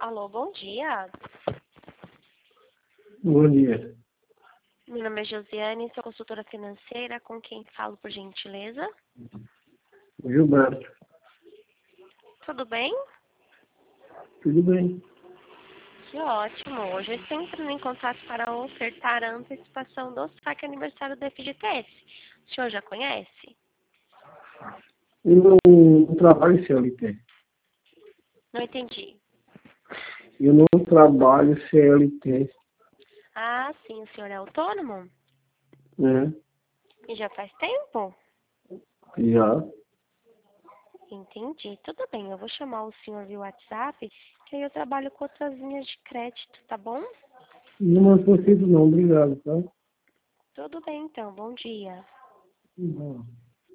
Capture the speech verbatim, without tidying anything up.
Alô, bom dia. Bom dia. Meu nome é Josiane, sou consultora financeira. Com quem falo, por gentileza? Gilberto. Tudo bem? Tudo bem? Que ótimo. Hoje eu estou entrando em contato para ofertar a antecipação do saque aniversário da F G T S. O senhor já conhece? Eu não trabalho C L T. Não entendi. Eu não trabalho C L T, Ah, sim, o senhor é autônomo? né? E já faz tempo? Já. Entendi. Tudo bem, eu vou chamar o senhor via WhatsApp, que aí eu trabalho com outras linhas de crédito, tá bom? Não é possível não, obrigado, tá? Tudo bem, então. Bom dia. Não.